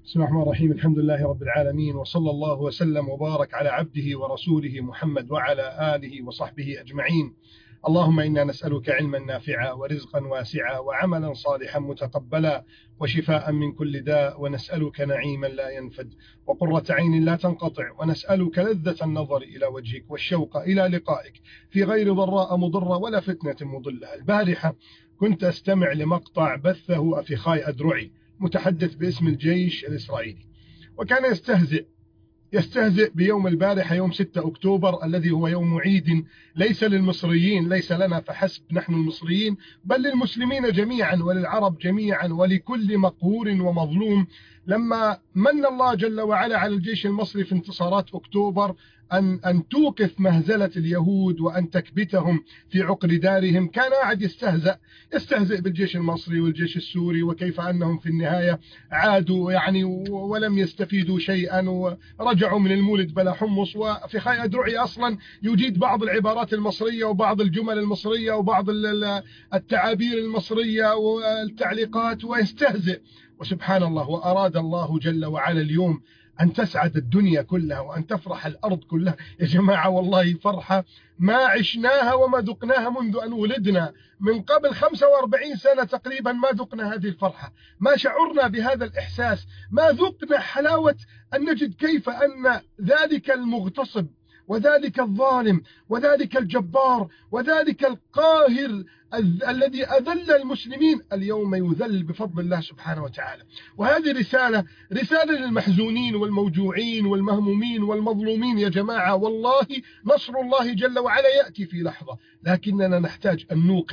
بسم الله الرحمن الرحيم. الحمد لله رب العالمين، وصلى الله وسلم وبارك على عبده ورسوله محمد وعلى آله وصحبه أجمعين. اللهم إنا نسألك علما نافعا ورزقا واسعا وعملا صالحا متقبلا وشفاء من كل داء، ونسألك نعيما لا ينفد وقرة عين لا تنقطع، ونسألك لذة النظر إلى وجهك والشوق إلى لقائك في غير ضراء مضرة ولا فتنة مضلة. البارحة كنت أستمع لمقطع بثه أفيخاي أدرعي متحدث باسم الجيش الإسرائيلي، وكان يستهزئ بيوم البارحة يوم 6 أكتوبر الذي هو يوم عيد ليس للمصريين، ليس لنا فحسب نحن المصريين، بل للمسلمين جميعا وللعرب جميعا ولكل مقهور ومظلوم. لما من الله جل وعلا على الجيش المصري في انتصارات أكتوبر أن توقف مهزلة اليهود وأن تكبتهم في عقر دارهم، كان قاعد يستهزئ بالجيش المصري والجيش السوري، وكيف أنهم في النهاية عادوا يعني ولم يستفيدوا شيئا ورجعوا من المولد بلا حمص. وأفيخاي أدرعي أصلا يجيد بعض العبارات المصرية وبعض الجمل المصرية وبعض التعابير المصرية والتعليقات ويستهزئ. وسبحان الله، وأراد الله جل وعلا اليوم أن تسعد الدنيا كلها وأن تفرح الأرض كلها. يا جماعة والله فرحة ما عشناها وما ذقناها منذ أن ولدنا، من قبل 45 سنة تقريبا ما ذقنا هذه الفرحة، ما شعرنا بهذا الإحساس، ما ذقنا حلاوة أن نجد كيف أن ذلك المغتصب وذلك الظالم وذلك الجبار وذلك القاهر الذي أذل المسلمين اليوم يذل بفضل الله سبحانه وتعالى. وهذه رسالة للمحزونين والموجوعين والمهمومين والمظلومين. يا جماعة والله نصر الله جل وعلا يأتي في لحظة، لكننا نحتاج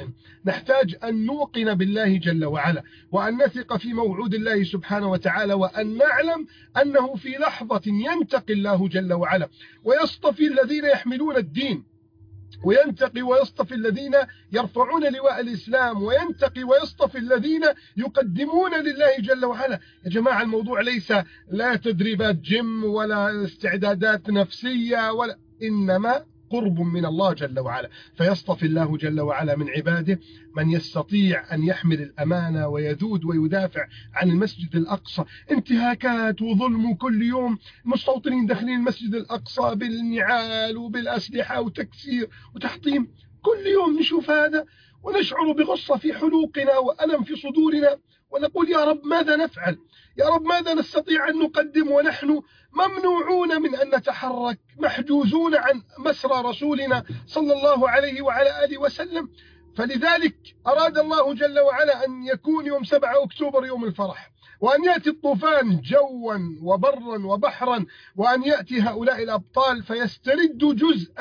أن نوقن بالله جل وعلا، وأن نثق في موعود الله سبحانه وتعالى، وأن نعلم أنه في لحظة ينتقي الله جل وعلا ويصطفي الذين يحملون الدين، وينتقي ويصطفي الذين يرفعون لواء الإسلام، وينتقي ويصطفي الذين يقدمون لله جل وعلا. يا جماعة الموضوع ليس لا تدريبات جيم ولا استعدادات نفسية، ولا إنما قرب من الله جل وعلا، فيصطفي الله جل وعلا من عباده من يستطيع أن يحمل الأمانة ويذود ويدافع عن المسجد الأقصى. انتهاكات وظلم كل يوم، المستوطنين داخلين المسجد الأقصى بالنعال وبالأسلحة وتكسير وتحطيم، كل يوم نشوف هذا ونشعر بغصة في حلوقنا وألم في صدورنا، ونقول يا رب ماذا نفعل؟ يا رب ماذا نستطيع أن نقدم ونحن ممنوعون من أن نتحرك، محجوزون عن مسرى رسولنا صلى الله عليه وعلى آله وسلم. فلذلك أراد الله جل وعلا أن يكون يوم 7 أكتوبر يوم الفرح، وأن يأتي الطوفان جوا وبرا وبحرا، وأن يأتي هؤلاء الأبطال فيستردوا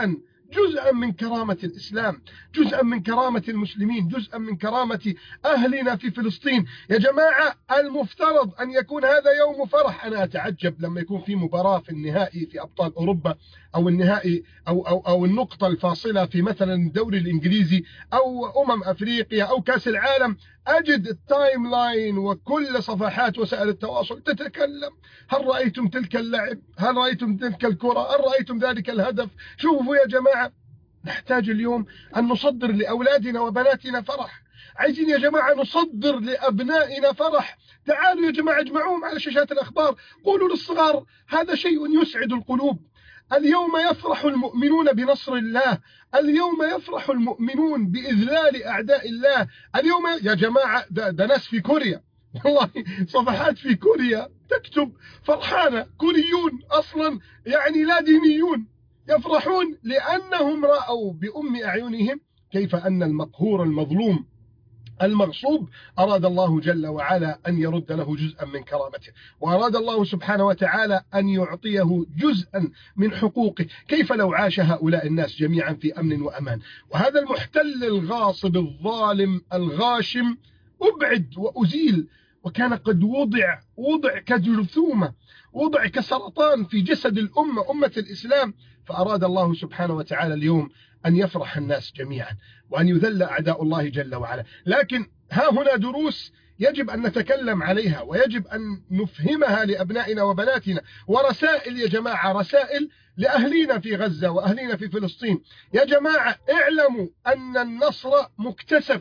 جزءا من كرامة الإسلام، جزءا من كرامة المسلمين، جزءا من كرامة أهلنا في فلسطين. يا جماعة المفترض أن يكون هذا يوم فرح. أنا أتعجب لما يكون في مباراة في النهائي في أبطال أوروبا، أو النهائي أو النقطة الفاصلة في مثلا الدوري الإنجليزي أو أفريقيا أو كأس العالم، أجد التايم لاين وكل صفحات وسائل التواصل تتكلم: هل رأيتم تلك اللعب؟ هل رأيتم تلك الكرة؟ هل رأيتم ذلك الهدف؟ شوفوا يا جماعة، نحتاج اليوم أن نصدر لأولادنا وبناتنا فرح. عايزين يا جماعة نصدر لأبنائنا فرح. تعالوا يا جماعة اجمعوهم على شاشات الأخبار، قولوا للصغار هذا شيء يسعد القلوب. اليوم يفرح المؤمنون بنصر الله، اليوم يفرح المؤمنون بإذلال أعداء الله. اليوم يا جماعة ده ناس في كوريا، والله صفحات في كوريا تكتب فرحانة، كوريون أصلا يعني لا دينيون، يفرحون لأنهم رأوا بأم أعينهم كيف أن المقهور المظلوم المغصوب أراد الله جل وعلا أن يرد له جزءا من كرامته، وأراد الله سبحانه وتعالى أن يعطيه جزءا من حقوقه. كيف لو عاش هؤلاء الناس جميعا في أمن وأمان؟ وهذا المحتل الغاصب الظالم الغاشم أبعد وأزيل، وكان قد وضع كجرثومة، وضع كسرطان في جسد الأمة، أمة الإسلام. فأراد الله سبحانه وتعالى اليوم أن يفرح الناس جميعا وأن يذل أعداء الله جل وعلا. لكن ها هنا دروس يجب أن نتكلم عليها، ويجب أن نفهمها لأبنائنا وبناتنا، ورسائل يا جماعة، رسائل لأهلينا في غزة وأهلينا في فلسطين. يا جماعة اعلموا أن النصر مكتسب،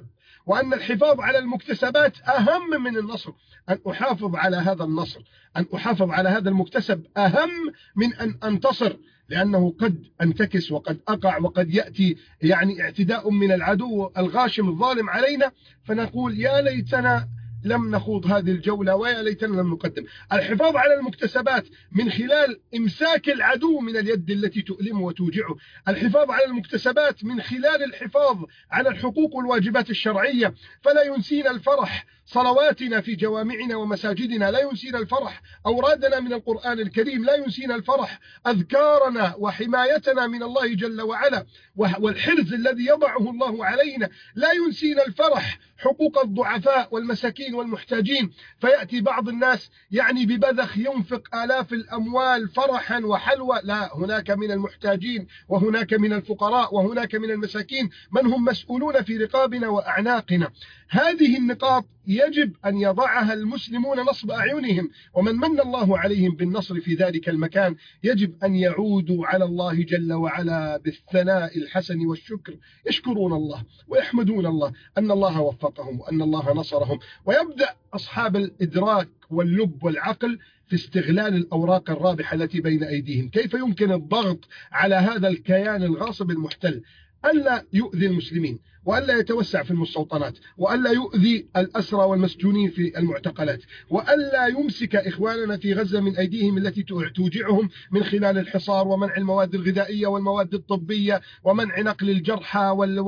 وأن الحفاظ على المكتسبات أهم من النصر. أن أحافظ على هذا النصر، أن أحافظ على هذا المكتسب أهم من أن أنتصر، لأنه قد أنتكس وقد أقع وقد يأتي اعتداء من العدو الغاشم الظالم علينا، فنقول يا ليتنا لم نخوض هذه الجولة ويا ليتنا لم نقدم. الحفاظ على المكتسبات من خلال إمساك العدو من اليد التي تؤلمه وتوجعه، الحفاظ على المكتسبات من خلال الحفاظ على الحقوق والواجبات الشرعية. فلا ينسينا الفرح صلواتنا في جوامعنا ومساجدنا، لا ينسينا الفرح أورادنا من القرآن الكريم، لا ينسينا الفرح أذكارنا وحمايتنا من الله جل وعلا والحرز الذي يضعه الله علينا، لا ينسينا الفرح حقوق الضعفاء والمساكين والمحتاجين. فيأتي بعض الناس ببذخ ينفق آلاف الأموال فرحا وحلوى، لا، هناك من المحتاجين وهناك من الفقراء وهناك من المساكين من هم مسؤولون في رقابنا وأعناقنا. هذه النقاط يجب أن يضعها المسلمون نصب أعينهم، ومن من الله عليهم بالنصر في ذلك المكان يجب أن يعودوا على الله جل وعلا بالثناء الحسن والشكر، يشكرون الله ويحمدون الله أن الله وفقهم وأن الله نصرهم. ويبدأ أصحاب الإدراك واللب والعقل في استغلال الأوراق الرابحة التي بين أيديهم. كيف يمكن الضغط على هذا الكيان الغاصب المحتل ألا يؤذي المسلمين، وألا يتوسع في المستوطنات، وألا يؤذي الأسرى والمسجونين في المعتقلات، وألا يمسك إخواننا في غزة من أيديهم التي توجعهم من خلال الحصار ومنع المواد الغذائية والمواد الطبية ومنع نقل الجرحى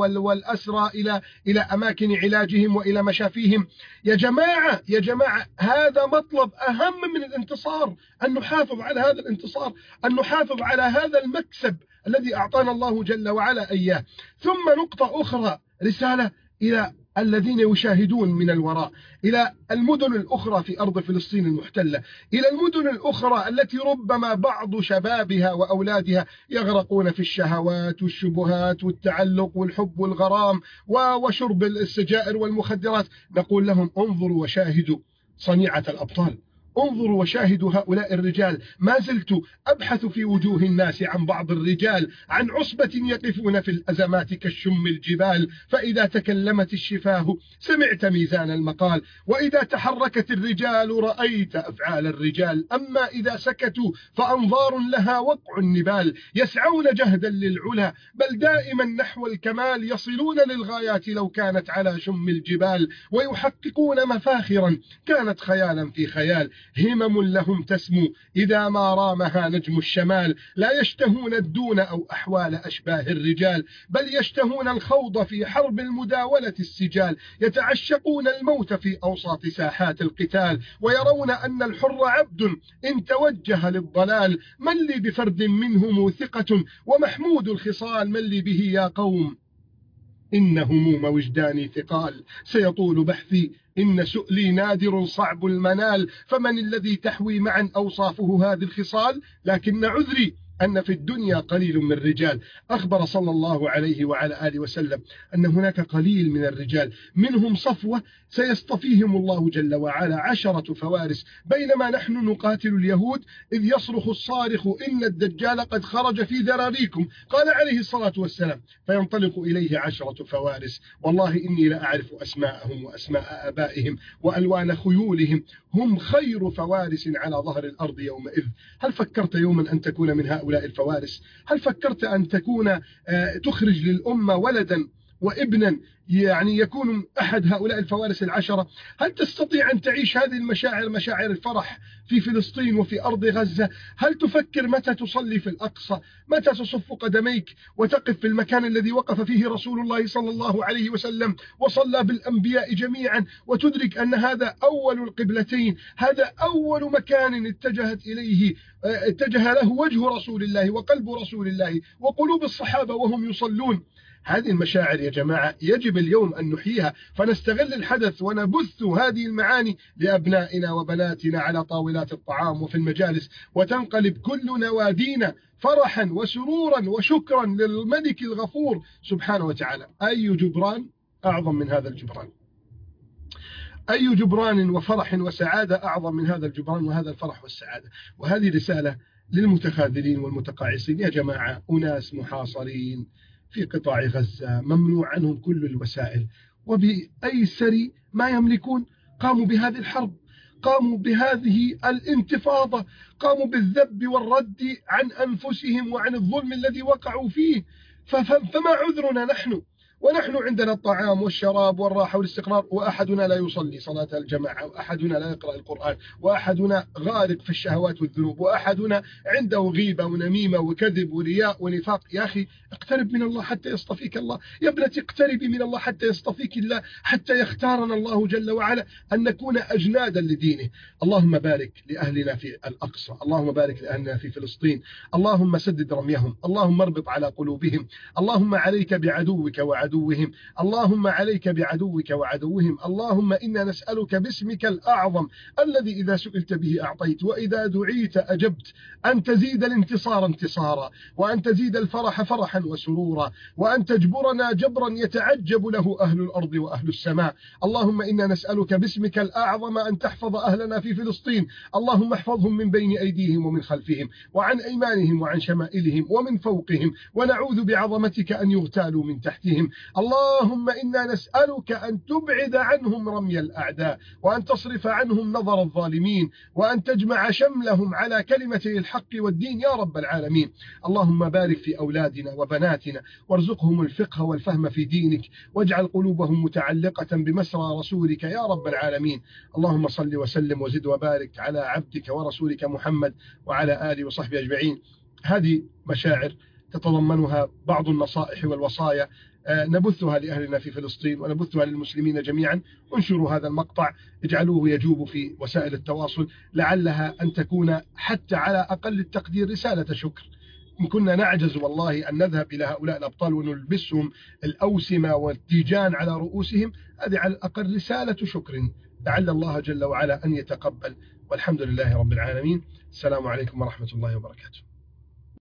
والأسرى إلى أماكن علاجهم وإلى مشافيهم. يا جماعة هذا مطلب أهم من الانتصار، أن نحافظ على هذا الانتصار، أن نحافظ على هذا المكسب الذي أعطانا الله جل وعلا إياه. ثم نقطة أخرى، رسالة إلى الذين يشاهدون من الوراء، إلى المدن الأخرى في أرض فلسطين المحتلة، إلى المدن الأخرى التي ربما بعض شبابها وأولادها يغرقون في الشهوات والشبهات والتعلق والحب والغرام وشرب السجائر والمخدرات. نقول لهم انظروا وشاهدوا صنيعة الأبطال، انظروا وشاهدوا هؤلاء الرجال. ما زلت أبحث في وجوه الناس عن بعض الرجال، عن عصبة يقفون في الأزمات كالشم الجبال، فإذا تكلمت الشفاه سمعت ميزان المقال، وإذا تحركت الرجال رأيت أفعال الرجال، أما إذا سكتوا فأنظار لها وقع النبال. يسعون جهدا للعلا بل دائما نحو الكمال، يصلون للغايات لو كانت على شم الجبال، ويحققون مفاخرا كانت خيالا في خيال. همم لهم تسمو إذا ما رامها نجم الشمال، لا يشتهون الدون أو أحوال أشباه الرجال، بل يشتهون الخوض في حرب المداولة السجال. يتعشقون الموت في أوساط ساحات القتال، ويرون أن الحر عبد إن توجه للضلال. من لي بفرد منهم ثقة ومحمود الخصال، من لي به يا قوم إن هموم وجداني ثقال. سيطول بحثي إن سؤلي نادر صعب المنال، فمن الذي تحوي معا أوصافه هذه الخصال؟ لكن عذري أن في الدنيا قليل من الرجال. أخبر صلى الله عليه وعلى آله وسلم أن هناك قليل من الرجال منهم صفوة سيصطفيهم الله جل وعلا 10 فوارس. بينما نحن نقاتل اليهود إذ يصرخ الصارخ إن الدجال قد خرج في ذراريكم، قال عليه الصلاة والسلام، فينطلق إليه 10 فوارس. والله إني لأعرف أسماءهم وأسماء آبائهم وألوان خيولهم، هم خير فوارس على ظهر الأرض يومئذ. هل فكرت يوما أن تكون من هؤلاء الفوارس؟ هل فكرت أن تكون تخرج للأمة ولدا وابنا يكون أحد هؤلاء الفوارس 10؟ هل تستطيع أن تعيش هذه المشاعر، مشاعر الفرح في فلسطين وفي أرض غزة؟ هل تفكر متى تصلي في الأقصى؟ متى تصف قدميك وتقف في المكان الذي وقف فيه رسول الله صلى الله عليه وسلم وصلى بالأنبياء جميعا، وتدرك أن هذا أول القبلتين، هذا أول مكان اتجه له وجه رسول الله وقلب رسول الله وقلوب الصحابة وهم يصلون؟ هذه المشاعر يا جماعة يجب اليوم أن نحييها، فنستغل الحدث ونبث هذه المعاني لأبنائنا وبناتنا على طاولات الطعام وفي المجالس، وتنقلب كل نوادينا فرحا وسرورا وشكرا للملك الغفور سبحانه وتعالى. أي جبران أعظم من هذا الجبران؟ أي جبران وفرح وسعادة أعظم من هذا الجبران وهذا الفرح والسعادة؟ وهذه رسالة للمتخاذلين والمتقاعسين. يا جماعة أناس محاصرين في قطاع غزة، ممنوع عنهم كل الوسائل، وبأيسر ما يملكون قاموا بهذه الحرب، قاموا بهذه الانتفاضة، قاموا بالذب والرد عن أنفسهم وعن الظلم الذي وقعوا فيه. فما عذرنا نحن ونحن عندنا الطعام والشراب والراحة والاستقرار، وأحدنا لا يصلي صلاة الجماعة، وأحدنا لا يقرأ القرآن، وأحدنا غارق في الشهوات والذنوب، وأحدنا عنده غيبة ونميمة وكذب ورياء ونفاق. يا أخي اقترب من الله حتى يصطفيك الله، يا ابنتي اقتربي من الله حتى يصطفيك الله، حتى يختارنا الله جل وعلا أن نكون أجنادا لدينه. اللهم بارك لأهلنا في الأقصى، اللهم بارك لأهلنا في فلسطين، اللهم سدد رميهم، اللهم اربط على قلوبهم، اللهم عليك بعدوك وعدوهم، اللهم عليك بعدوك وعدوهم. اللهم إنا نسألك باسمك الأعظم الذي إذا سئلت به أعطيت وإذا دعيت أجبت، أن تزيد الانتصار انتصارا، وأن تزيد الفرح فرحا وسرورا، وأن تجبرنا جبرا يتعجب له أهل الأرض وأهل السماء. اللهم إنا نسألك باسمك الأعظم أن تحفظ أهلنا في فلسطين، اللهم احفظهم من بين أيديهم ومن خلفهم وعن أيمانهم وعن شمائلهم ومن فوقهم، ونعوذ بعظمتك أن يغتالوا من تحتهم. اللهم إنا نسألك أن تبعد عنهم رمي الأعداء، وأن تصرف عنهم نظر الظالمين، وأن تجمع شملهم على كلمتي الحق والدين يا رب العالمين. اللهم بارك في أولادنا وبناتنا، وارزقهم الفقه والفهم في دينك، واجعل قلوبهم متعلقة بمسرى رسولك يا رب العالمين. اللهم صل وسلم وزد وبارك على عبدك ورسولك محمد وعلى آله وصحبه أجمعين. هذه مشاعر تتضمنها بعض النصائح والوصايا نبثها لأهلنا في فلسطين ونبثها للمسلمين جميعا. انشروا هذا المقطع، اجعلوه يجوب في وسائل التواصل، لعلها أن تكون حتى على أقل التقدير رسالة شكر. إن كنا نعجز والله أن نذهب إلى هؤلاء الأبطال ونلبسهم الأوسمة والتيجان على رؤوسهم، هذه على الأقل رسالة شكر، لعل الله جل وعلا أن يتقبل. والحمد لله رب العالمين. السلام عليكم ورحمة الله وبركاته.